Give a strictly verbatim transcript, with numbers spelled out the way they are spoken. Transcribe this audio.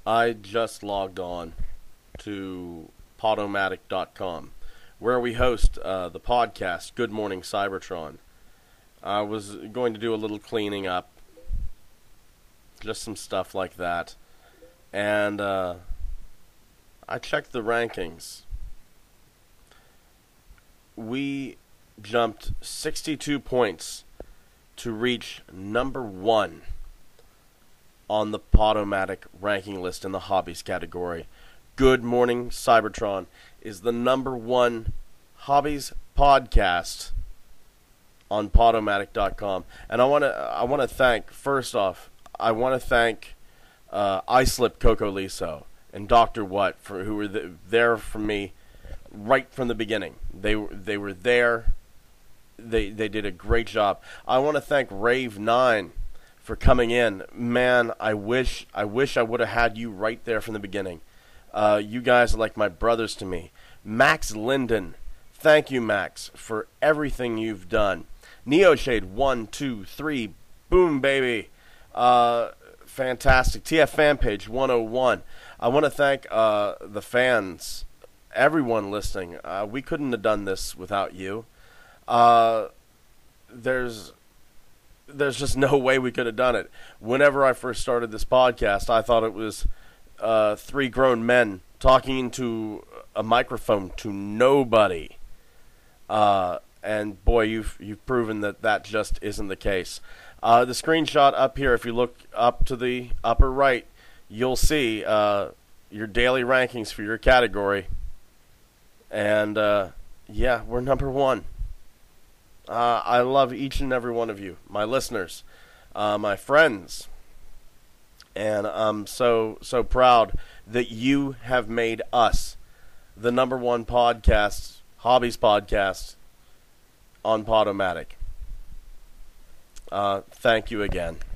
I just logged on to Podomatic dot com, where we host uh, the podcast Good Morning Cybertron. I was going to do a little cleaning up, just some stuff like that, and uh, I checked the rankings. We jumped sixty-two points to reach number one on the Podomatic ranking list in the hobbies category. Good Morning Cybertron is the number one hobbies podcast on Podomatic dot com. And I want to I want to thank, first off, I want to thank uh, Islip Coco Liso and Doctor What, for who were th- there for me right from the beginning. They they were there. They they did a great job. I want to thank Rave nine for coming in. Man, I wish I wish I would have had you right there from the beginning. Uh, you guys are like my brothers to me. Max Linden, thank you, Max, for everything you've done. Neoshade one, two, three, boom, baby. Uh, fantastic. T F Fanpage one oh one. I want to thank uh, the fans, everyone listening. Uh, we couldn't have done this without you. Uh, there's there's just no way we could have done it. Whenever I first started this podcast, I thought it was uh, three grown men talking into a microphone to nobody. Uh, and boy, you've you've proven that that just isn't the case. Uh, the screenshot up here, if you look up to the upper right, you'll see uh, your daily rankings for your category. And uh, yeah, we're number one. Uh, I love each and every one of you, my listeners, uh, my friends, and I'm so, so proud that you have made us the number one podcast, hobbies podcast, on Podomatic. Uh, thank you again.